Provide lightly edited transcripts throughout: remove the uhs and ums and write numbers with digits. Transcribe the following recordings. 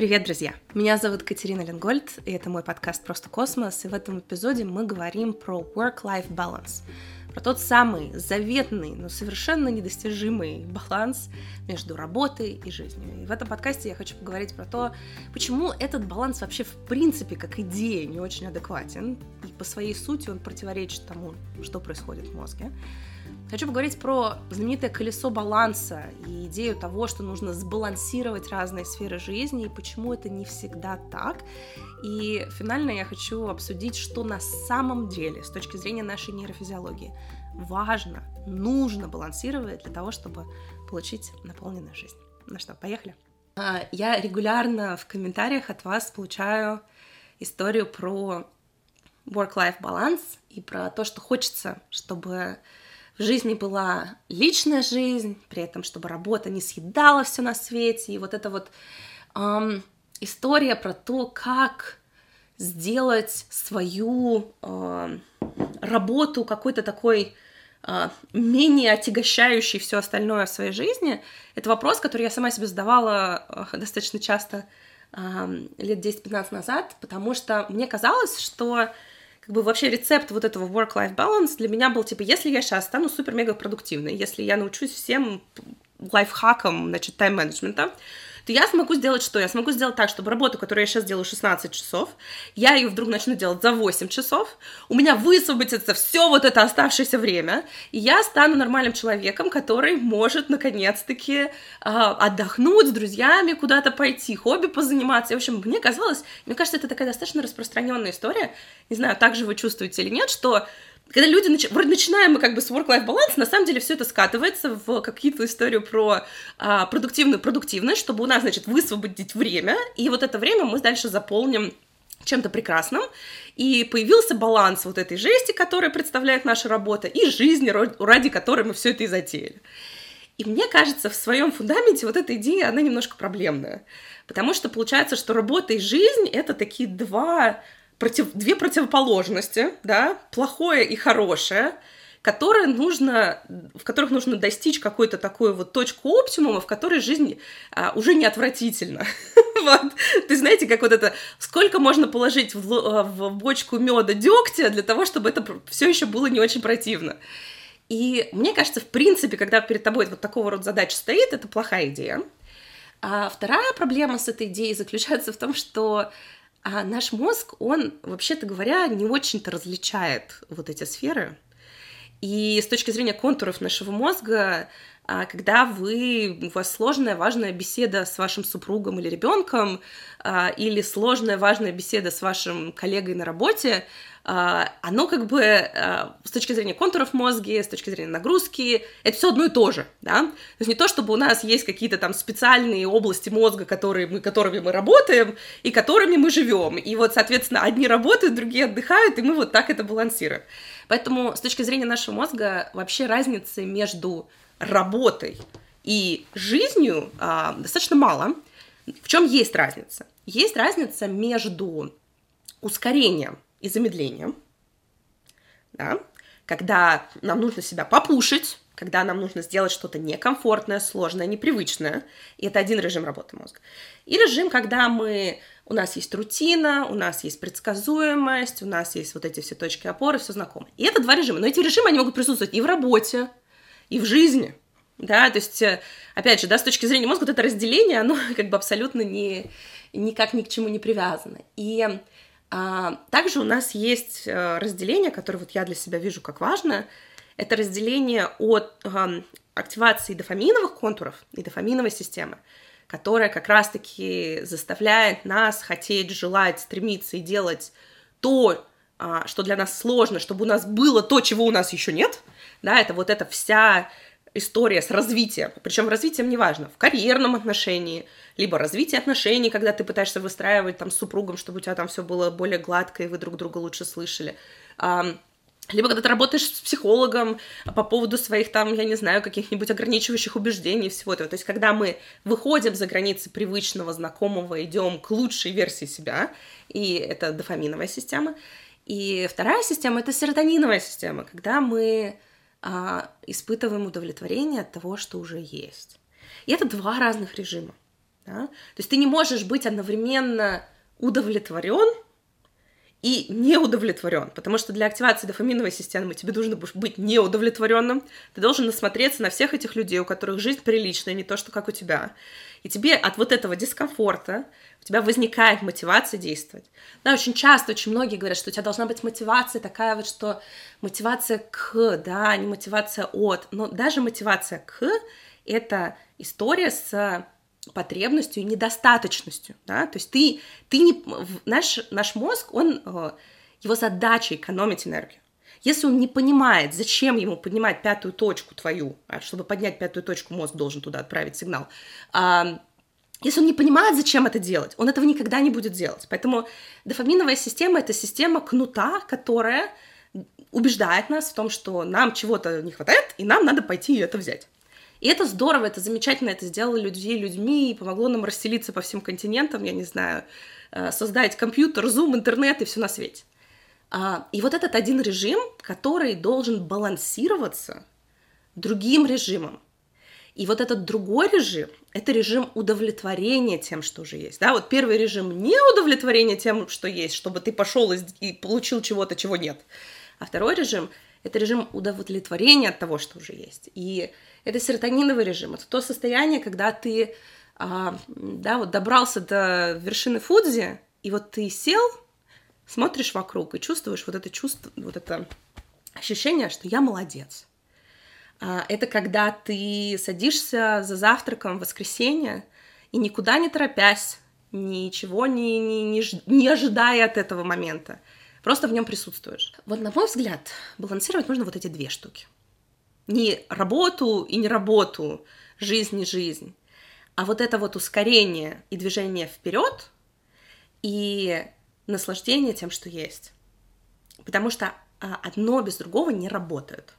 Привет, друзья! Меня зовут Катерина Ленгольд, и это мой подкаст «Просто космос», и в этом эпизоде мы говорим про work-life balance, про тот самый заветный, но совершенно недостижимый баланс между работой и жизнью. И в этом подкасте я хочу поговорить про то, почему этот баланс вообще в принципе как идея не очень адекватен, и по своей сути он противоречит тому, что происходит в мозге. Хочу поговорить про знаменитое колесо баланса и идею того, что нужно сбалансировать разные сферы жизни и почему это не всегда так. И финально я хочу обсудить, что на самом деле, с точки зрения нашей нейрофизиологии, важно, нужно балансировать для того, чтобы получить наполненную жизнь. Ну что, поехали? Я регулярно в комментариях от вас получаю историю про work-life баланс и про то, что хочется, чтобы в жизни была личная жизнь, при этом, чтобы работа не съедала все на свете. И вот эта вот история про то, как сделать свою работу какой-то такой менее отягощающей все остальное в своей жизни, это вопрос, который я сама себе задавала достаточно часто лет 10-15 назад, потому что мне казалось, что как бы вообще рецепт вот этого work-life balance для меня был, типа, если я сейчас стану супер-мега-продуктивной, если я научусь всем лайфхакам, значит, тайм-менеджмента, то я смогу сделать что? Я смогу сделать так, чтобы работу, которую я сейчас делаю 16 часов, я ее вдруг начну делать за 8 часов, у меня высвободится все вот это оставшееся время, и я стану нормальным человеком, который может, наконец-таки, отдохнуть с друзьями, куда-то пойти, хобби позаниматься. И, в общем, мне казалось, мне кажется, это такая достаточно распространенная история, не знаю, так же вы чувствуете или нет, что когда люди вроде начинаем мы как бы с work-life balance, на самом деле все это скатывается в какую-то историю про продуктивность, чтобы у нас, значит, высвободить время, и вот это время мы дальше заполним чем-то прекрасным, и появился баланс вот этой жести, которая представляет наша работа, и жизни, ради которой мы все это и затеяли. И мне кажется, в своем фундаменте вот эта идея, она немножко проблемная, потому что получается, что работа и жизнь — это такие две противоположности, да, плохое и хорошее, в которых нужно достичь какой-то такой вот точку оптимума, в которой жизнь уже неотвратительна. Вот. Ты знаете, как вот это, сколько можно положить в бочку меда дегтя для того, чтобы это все еще было не очень противно. И мне кажется, в принципе, когда перед тобой вот такого рода задача стоит, это плохая идея. А вторая проблема с этой идеей заключается в том, что наш мозг, он, вообще-то говоря, не очень-то различает вот эти сферы. И с точки зрения контуров нашего мозга, когда у вас сложная, важная беседа с вашим супругом или ребенком, или сложная, важная беседа с вашим коллегой на работе, оно как бы с точки зрения контуров мозга, с точки зрения нагрузки, это все одно и то же, да? То есть не то, чтобы у нас есть какие-то там специальные области мозга, которыми мы работаем и которыми мы живем, и вот, соответственно, одни работают, другие отдыхают, и мы вот так это балансируем. Поэтому с точки зрения нашего мозга вообще разницы между работой и жизнью достаточно мало. В чем есть разница? Есть разница между ускорением и замедлением, да? Когда нам нужно себя попушить, когда нам нужно сделать что-то некомфортное, сложное, непривычное, и это один режим работы мозга. И режим, когда у нас есть рутина, у нас есть предсказуемость, у нас есть вот эти все точки опоры, все знакомо. И это два режима, но эти режимы, они могут присутствовать и в работе, и в жизни, да, то есть, опять же, да, с точки зрения мозга вот это разделение, оно как бы абсолютно никак ни к чему не привязано. И также у нас есть разделение, которое вот я для себя вижу как важное, это разделение от активации дофаминовых контуров и дофаминовой системы, которая как раз-таки заставляет нас хотеть, желать, стремиться и делать то, что для нас сложно, чтобы у нас было то, чего у нас еще нет, да, это вот эта вся история с развитием, причем развитием неважно, в карьерном отношении, либо развитие отношений, когда ты пытаешься выстраивать там с супругом, чтобы у тебя там все было более гладко, и вы друг друга лучше слышали, либо когда ты работаешь с психологом по поводу своих там, я не знаю, каких-нибудь ограничивающих убеждений, всего этого. То есть когда мы выходим за границы привычного, знакомого, идем к лучшей версии себя, и это дофаминовая система. И вторая система — это серотониновая система, когда мы испытываем удовлетворение от того, что уже есть. И это два разных режима. Да? То есть ты не можешь быть одновременно удовлетворен и не удовлетворен, потому что для активации дофаминовой системы тебе нужно быть неудовлетворенным, ты должен насмотреться на всех этих людей, у которых жизнь приличная, не то, что как у тебя. И тебе от вот этого дискомфорта у тебя возникает мотивация действовать. Да, очень часто, очень многие говорят, что у тебя должна быть мотивация такая вот, что мотивация к, да, а не мотивация от. Но даже мотивация к — это история с потребностью и недостаточностью, да, то есть ты не, наш мозг, его задача экономить энергию. Если он не понимает, зачем ему поднимать пятую точку твою, чтобы поднять пятую точку, мозг должен туда отправить сигнал, если он не понимает, зачем это делать, он этого никогда не будет делать. Поэтому дофаминовая система — это система кнута, которая убеждает нас в том, что нам чего-то не хватает, и нам надо пойти и это взять. И это здорово, это замечательно, это сделало людей людьми и помогло нам расселиться по всем континентам, я не знаю, создать компьютер, Zoom, интернет и все на свете. И вот этот один режим, который должен балансироваться другим режимом. И вот этот другой режим — это режим удовлетворения тем, что уже есть. Да? Вот первый режим — не удовлетворение тем, что есть, чтобы ты пошел и получил чего-то, чего нет. А второй режим — это режим удовлетворения от того, что уже есть. И это серотониновый режим. Это то состояние, когда ты да, вот добрался до вершины Фудзи, и вот ты сел, смотришь вокруг и чувствуешь вот это чувство, вот это ощущение, что я молодец. Это когда ты садишься за завтраком в воскресенье и никуда не торопясь, ничего не ожидая от этого момента, просто в нем присутствуешь. Вот, на мой взгляд, балансировать нужно вот эти две штуки. Не работу и не работу, жизнь и жизнь, а вот это вот ускорение и движение вперед и наслаждение тем, что есть. Потому что одно без другого не работает.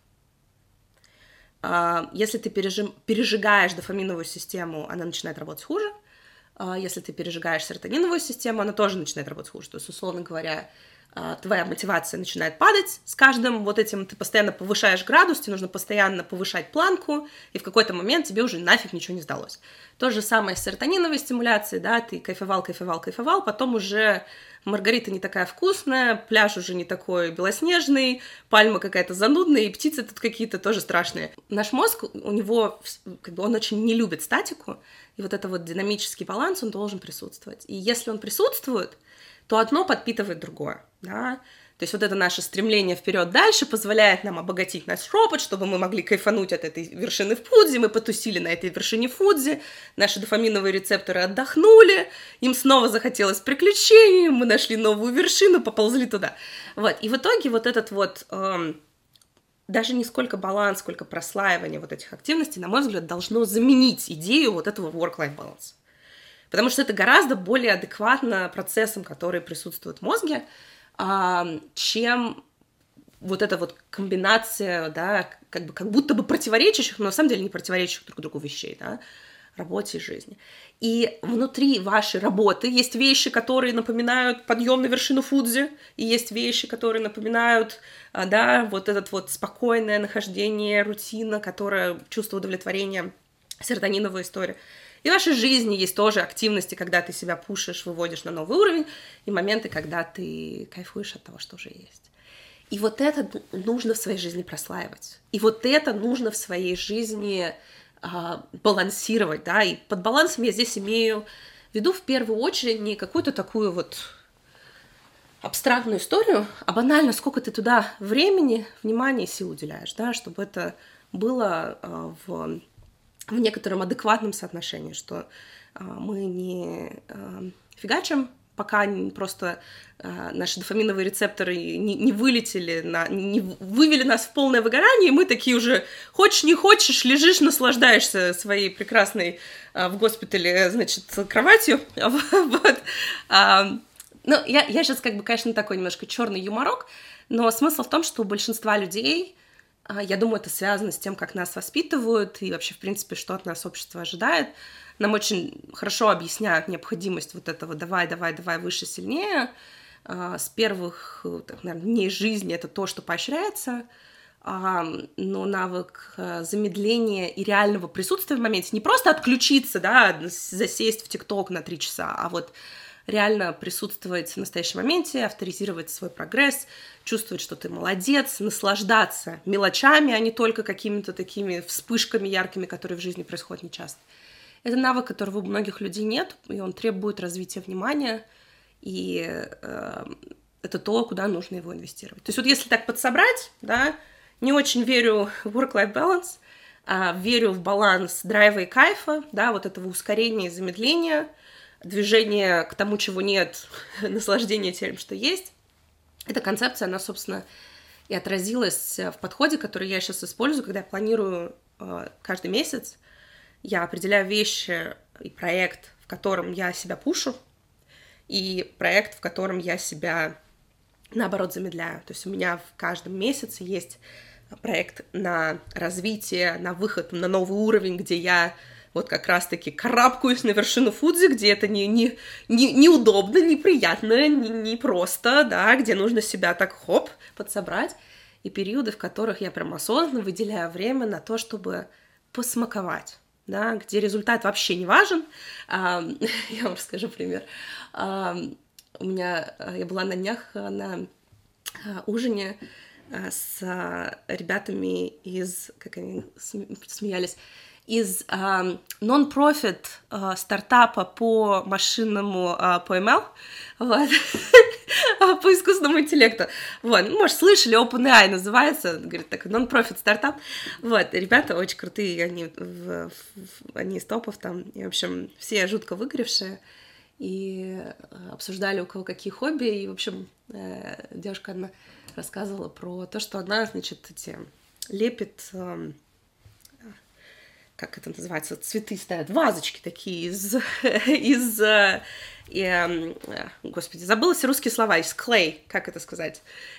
Если ты пережигаешь дофаминовую систему, она начинает работать хуже. Если ты пережигаешь серотониновую систему, она тоже начинает работать хуже. То есть, условно говоря, твоя мотивация начинает падать с каждым вот этим, ты постоянно повышаешь градус, тебе нужно постоянно повышать планку, и в какой-то момент тебе уже нафиг ничего не сдалось. То же самое с серотониновой стимуляцией, да, ты кайфовал, потом уже маргарита не такая вкусная, пляж уже не такой белоснежный, пальма какая-то занудная, и птицы тут какие-то тоже страшные. Наш мозг, у него, как бы, он очень не любит статику, и вот это вот динамический баланс, он должен присутствовать. И если он присутствует, то одно подпитывает другое, да. То есть вот это наше стремление вперед дальше позволяет нам обогатить наш опыт, чтобы мы могли кайфануть от этой вершины в Фудзи, мы потусили на этой вершине Фудзи, наши дофаминовые рецепторы отдохнули, им снова захотелось приключений, мы нашли новую вершину, поползли туда. Вот. И в итоге вот этот вот, даже не сколько баланс, сколько прослаивание вот этих активностей, на мой взгляд, должно заменить идею вот этого work-life balance. Потому что это гораздо более адекватно процессам, которые присутствуют в мозге, чем вот эта вот комбинация, да, как будто бы противоречащих, но на самом деле не противоречащих друг другу вещей, да, работе и жизни. И внутри вашей работы есть вещи, которые напоминают подъем на вершину Фудзи, и есть вещи, которые напоминают, да, вот это вот спокойное нахождение, рутина, которая чувство удовлетворения, серотониновая история. И в вашей жизни есть тоже активности, когда ты себя пушишь, выводишь на новый уровень, и моменты, когда ты кайфуешь от того, что уже есть. И вот это нужно в своей жизни прослаивать. И вот это нужно в своей жизни балансировать, да. И под балансом я здесь имею в виду в первую очередь не какую-то такую вот абстрактную историю, а банально, сколько ты туда времени, внимания и сил уделяешь, да, чтобы это было в некотором адекватном соотношении, что мы не фигачим, пока просто наши дофаминовые рецепторы не вылетели, не вывели нас в полное выгорание, и мы такие уже, хочешь не хочешь, лежишь, наслаждаешься своей прекрасной в госпитале, значит, кроватью. Вот. Ну, я сейчас, конечно, такой немножко черный юморок, но смысл в том, что у большинства людей, я думаю, это связано с тем, как нас воспитывают и вообще, в принципе, что от нас общество ожидает. Нам очень хорошо объясняют необходимость вот этого «давай, выше, сильнее». С первых, наверное, дней жизни это то, что поощряется. но навык замедления и реального присутствия в моменте. Не просто отключиться, да, засесть в ТикТок на 3 часа, а вот реально присутствовать в настоящем моменте, авторизировать свой прогресс, чувствовать, что ты молодец, наслаждаться мелочами, а не только какими-то такими вспышками яркими, которые в жизни происходят нечасто. Это навык, которого у многих людей нет, и он требует развития внимания, и это то, куда нужно его инвестировать. То есть вот если так подсобрать, да, не очень верю в work-life balance, верю в баланс драйва и кайфа, да, вот этого ускорения и замедления, движение к тому, чего нет, наслаждение тем, что есть. Эта концепция, она, собственно, и отразилась в подходе, который я сейчас использую, когда я планирую каждый месяц. Я определяю вещи и проект, в котором я себя пушу, и проект, в котором я себя, наоборот, замедляю. То есть у меня в каждом месяце есть проект на развитие, на выход на новый уровень, где я вот как раз-таки карабкаюсь на вершину Фудзи, где это неудобно, неприятно, не просто, да, где нужно себя так хоп подсобрать, и периоды, в которых я прям осознанно выделяю время на то, чтобы посмаковать, да, где результат вообще не важен. Я вам расскажу пример. Я была на днях на ужине с ребятами из, как они смеялись, из нон-профит стартапа по машинному, по ML, вот, по искусственному интеллекту. Вот, может, слышали, OpenAI называется, говорит, такой нон-профит стартап. Вот, ребята очень крутые, они из топов там, и, в общем, все жутко выгоревшие, и обсуждали, у кого какие хобби, и, в общем, девушка одна рассказывала про то, что она, значит, лепит... как это называется, цветы ставят, вазочки такие господи, забыла все русские слова, из clay, как это сказать,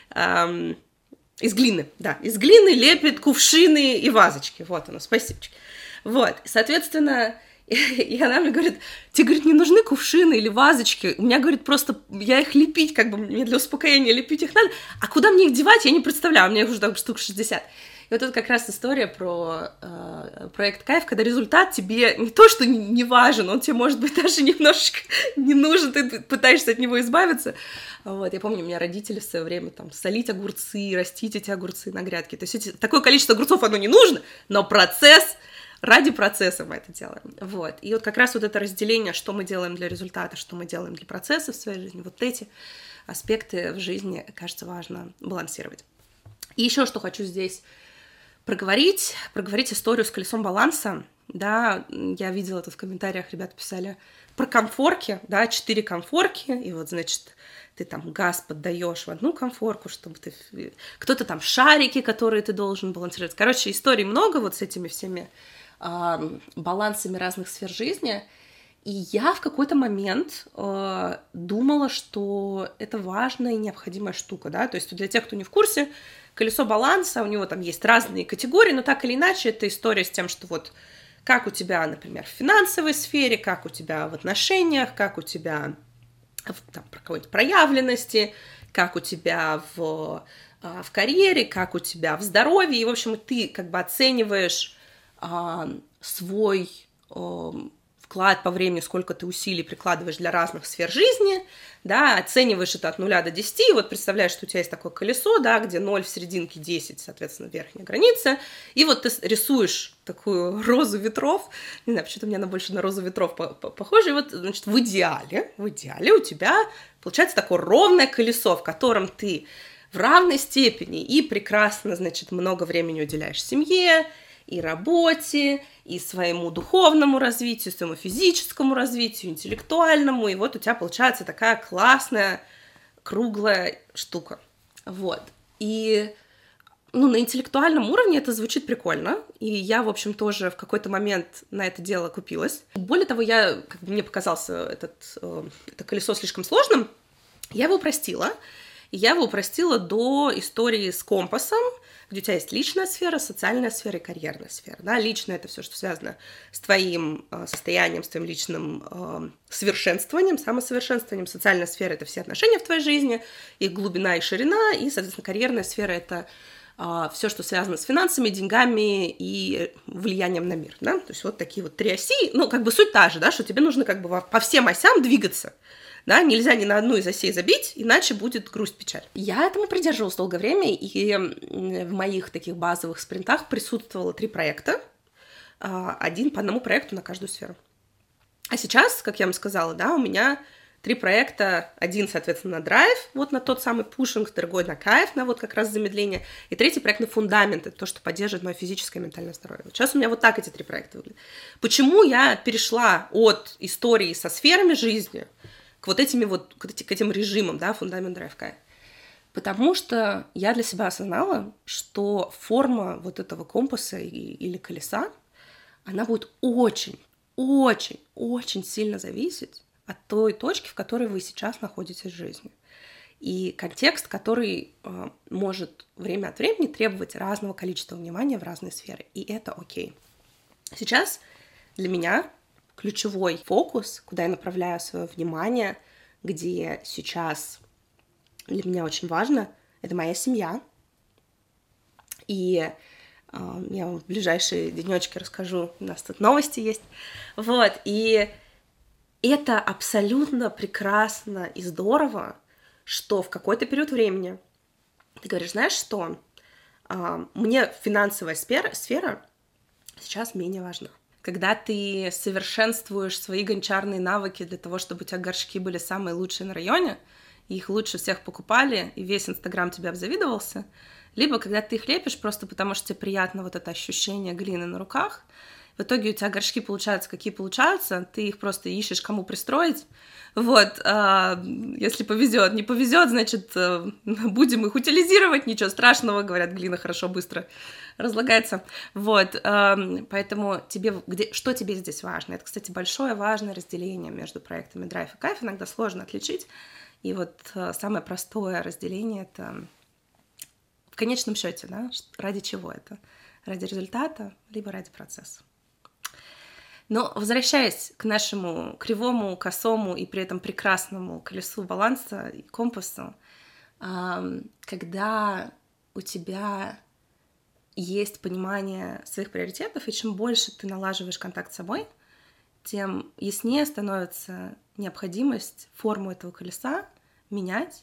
из глины, да, из глины лепит кувшины и вазочки, вот оно, спасибо. Вот, соответственно, и она мне говорит, тебе, говорит, не нужны кувшины или вазочки, у меня, говорит, просто я их лепить, как бы мне для успокоения лепить их надо, а куда мне их девать, я не представляю, у меня их уже так штук 60. И вот тут как раз история про проект «Кайф», когда результат тебе не то, что не важен, он тебе, может быть, даже немножечко не нужен, ты пытаешься от него избавиться. Вот, я помню, у меня родители в свое время там солить огурцы, растить эти огурцы на грядке. То есть такое количество огурцов, оно не нужно, но процесс, ради процесса мы это делаем. Вот. И вот как раз вот это разделение, что мы делаем для результата, что мы делаем для процесса в своей жизни, вот эти аспекты в жизни, кажется, важно балансировать. И еще что хочу здесь проговорить историю с колесом баланса, да, я видела это в комментариях, ребята писали про конфорки, да, 4 конфорки, и вот, значит, ты там газ поддаешь в одну конфорку, чтобы ты... Кто-то там шарики, которые ты должен балансировать. Короче, историй много вот с этими всеми балансами разных сфер жизни, и я в какой-то момент думала, что это важная и необходимая штука, да, то есть для тех, кто не в курсе, колесо баланса, у него там есть разные категории, но так или иначе это история с тем, что вот как у тебя, например, в финансовой сфере, как у тебя в отношениях, как у тебя там, про какой-то проявленности, как у тебя в карьере, как у тебя в здоровье, и, в общем, ты как бы оцениваешь свой вклад по времени, сколько ты усилий прикладываешь для разных сфер жизни, да, оцениваешь это от 0 до 10, и вот представляешь, что у тебя есть такое колесо, да, где 0 в серединке, 10, соответственно, верхняя граница, и вот ты рисуешь такую розу ветров, не знаю, почему-то мне она больше на розу ветров похожа, и вот, значит, в идеале у тебя получается такое ровное колесо, в котором ты в равной степени и прекрасно, значит, много времени уделяешь семье, и работе, и своему духовному развитию, своему физическому развитию, интеллектуальному, и вот у тебя получается такая классная, круглая штука. Вот. И, на интеллектуальном уровне это звучит прикольно, и я, в общем, тоже в какой-то момент на это дело купилась. Более того, мне показался это колесо слишком сложным, я его упростила, до истории с компасом, где у тебя есть личная сфера, социальная сфера и карьерная сфера. Да? Личная — это все, что связано с твоим состоянием, с твоим личным совершенствованием, самосовершенствованием. Социальная сфера — это все отношения в твоей жизни, их глубина и ширина, и, соответственно, карьерная сфера — это все, что связано с финансами, деньгами и влиянием на мир, да, то есть вот такие вот 3 оси, ну, как бы суть та же, да, что тебе нужно как бы по всем осям двигаться, да, нельзя ни на одну из осей забить, иначе будет грусть, печаль. Я этому придерживалась долгое время, и в моих таких базовых спринтах присутствовало 3 проекта, один по одному проекту на каждую сферу. А сейчас, как я вам сказала, да, у меня 3 проекта, один, соответственно, на драйв, вот на тот самый пушинг, другой на кайф, на вот как раз замедление, и 3-й проект на фундамент, это то, что поддерживает мое физическое и ментальное здоровье. Вот сейчас у меня вот так эти 3 проекта выглядят. Почему я перешла от истории со сферами жизни к вот к этим режимам, да, фундамент, драйв, кайф? Потому что я для себя осознала, что форма вот этого компаса или колеса, она будет очень сильно зависеть от той точки, в которой вы сейчас находитесь в жизни. И контекст, который может время от времени требовать разного количества внимания в разные сферы. И это окей. Сейчас для меня ключевой фокус, куда я направляю свое внимание, где сейчас для меня очень важно, это моя семья. И я вам в ближайшие денечки расскажу, у нас тут новости есть. Вот, и это абсолютно прекрасно и здорово, что в какой-то период времени ты говоришь, знаешь что, мне финансовая сфера сейчас менее важна. Когда ты совершенствуешь свои гончарные навыки для того, чтобы у тебя горшки были самые лучшие на районе, и их лучше всех покупали, и весь Инстаграм тебе обзавидовался, либо когда ты их лепишь просто потому, что тебе приятно вот это ощущение глины на руках, в итоге у тебя горшки получаются, какие получаются, ты их просто ищешь, кому пристроить. Вот, если повезет, не повезет, значит, будем их утилизировать, ничего страшного, говорят, глина хорошо, быстро разлагается. Вот, поэтому что тебе здесь важно? Это, кстати, большое важное разделение между проектами драйв и кайф, иногда сложно отличить. И вот самое простое разделение — это в конечном счете, да, ради чего это? Ради результата, либо ради процесса. Но возвращаясь к нашему кривому, косому и при этом прекрасному колесу баланса и компасу, когда у тебя есть понимание своих приоритетов, и чем больше ты налаживаешь контакт с собой, тем яснее становится необходимость форму этого колеса менять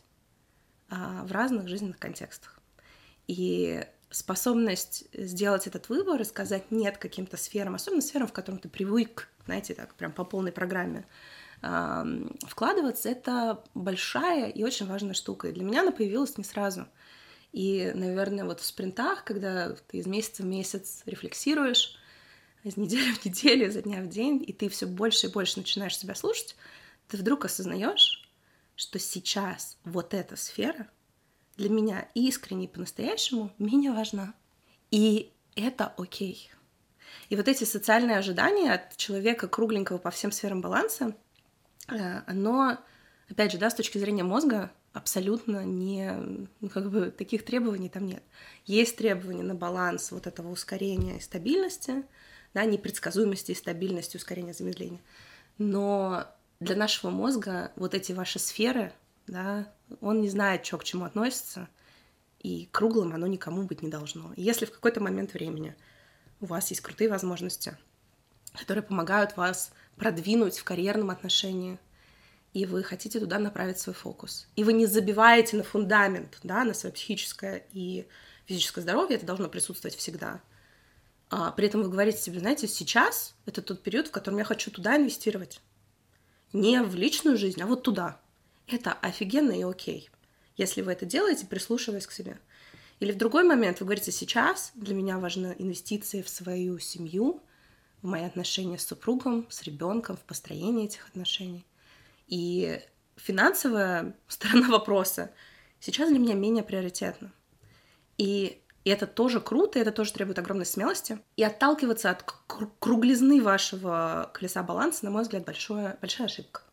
в разных жизненных контекстах. И способность сделать этот выбор и сказать «нет» каким-то сферам, особенно сферам, в которых ты привык, знаете, так прям по полной программе вкладываться, это большая и очень важная штука. И для меня она появилась не сразу. И, наверное, вот в спринтах, когда ты из месяца в месяц рефлексируешь, из недели в неделю, изо дня в день, и ты все больше и больше начинаешь себя слушать, ты вдруг осознаешь, что сейчас вот эта сфера для меня искренне и по-настоящему менее важна. И это окей. И вот эти социальные ожидания от человека кругленького по всем сферам баланса, оно, опять же, да, с точки зрения мозга, абсолютно не... таких требований там нет. Есть требования на баланс вот этого ускорения и стабильности, да, непредсказуемости и стабильности, ускорения, замедления. Но для нашего мозга вот эти ваши сферы, да, он не знает, что к чему относится, и круглым оно никому быть не должно. И если в какой-то момент времени у вас есть крутые возможности, которые помогают вас продвинуть в карьерном отношении, и вы хотите туда направить свой фокус, и вы не забиваете на фундамент, да, на свое психическое и физическое здоровье, это должно присутствовать всегда. При этом вы говорите себе, знаете, сейчас это тот период, в котором я хочу туда инвестировать. Не в личную жизнь, а вот туда. Это офигенно и окей, если вы это делаете, прислушиваясь к себе. Или в другой момент вы говорите, сейчас для меня важны инвестиции в свою семью, в мои отношения с супругом, с ребенком, в построение этих отношений. И финансовая сторона вопроса сейчас для меня менее приоритетна. И это тоже круто, это тоже требует огромной смелости. И отталкиваться от круглизны вашего колеса баланса, на мой взгляд, большая ошибка.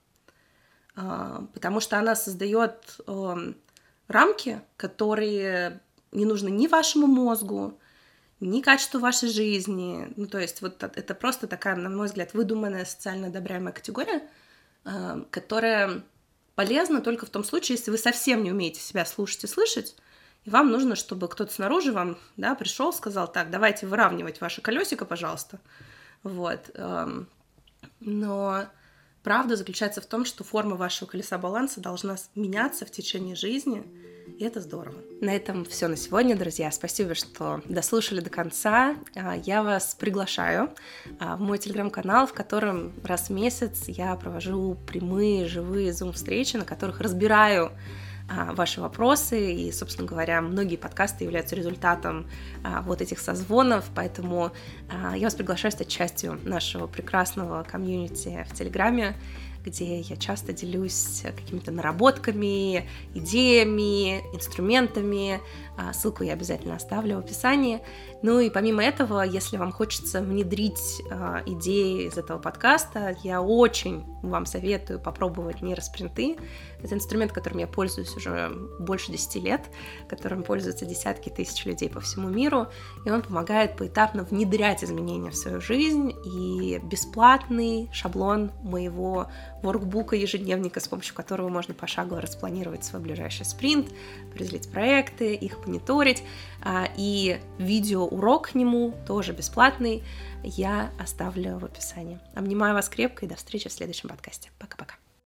Потому что она создает рамки, которые не нужны ни вашему мозгу, ни качеству вашей жизни. Ну, то есть вот это просто такая, на мой взгляд, выдуманная социально одобряемая категория, которая полезна только в том случае, если вы совсем не умеете себя слушать и слышать, и и вам нужно, чтобы кто-то снаружи вам, да, пришел, сказал: так, давайте выравнивать ваше колесико, пожалуйста. Вот. Но правда заключается в том, что форма вашего колеса баланса должна меняться в течение жизни, и это здорово. На этом все на сегодня, друзья. Спасибо, что дослушали до конца. Я вас приглашаю в мой телеграм-канал, в котором раз в месяц я провожу прямые, живые зум-встречи, на которых разбираю ваши вопросы, и, собственно говоря, многие подкасты являются результатом вот этих созвонов, поэтому я вас приглашаю стать частью нашего прекрасного комьюнити в Телеграме, где я часто делюсь какими-то наработками, идеями, инструментами. Ссылку я обязательно оставлю в описании. Ну и помимо этого, если вам хочется внедрить идеи из этого подкаста, я очень вам советую попробовать нейроспринты. Это инструмент, которым я пользуюсь уже больше 10 лет, которым пользуются десятки тысяч людей по всему миру, и он помогает поэтапно внедрять изменения в свою жизнь, и бесплатный шаблон моего воркбука, ежедневника, с помощью которого можно пошагово распланировать свой ближайший спринт, определить проекты, их мониторить, и видеоурок к нему, тоже бесплатный, я оставлю в описании. Обнимаю вас крепко и до встречи в следующем подкасте. Пока-пока.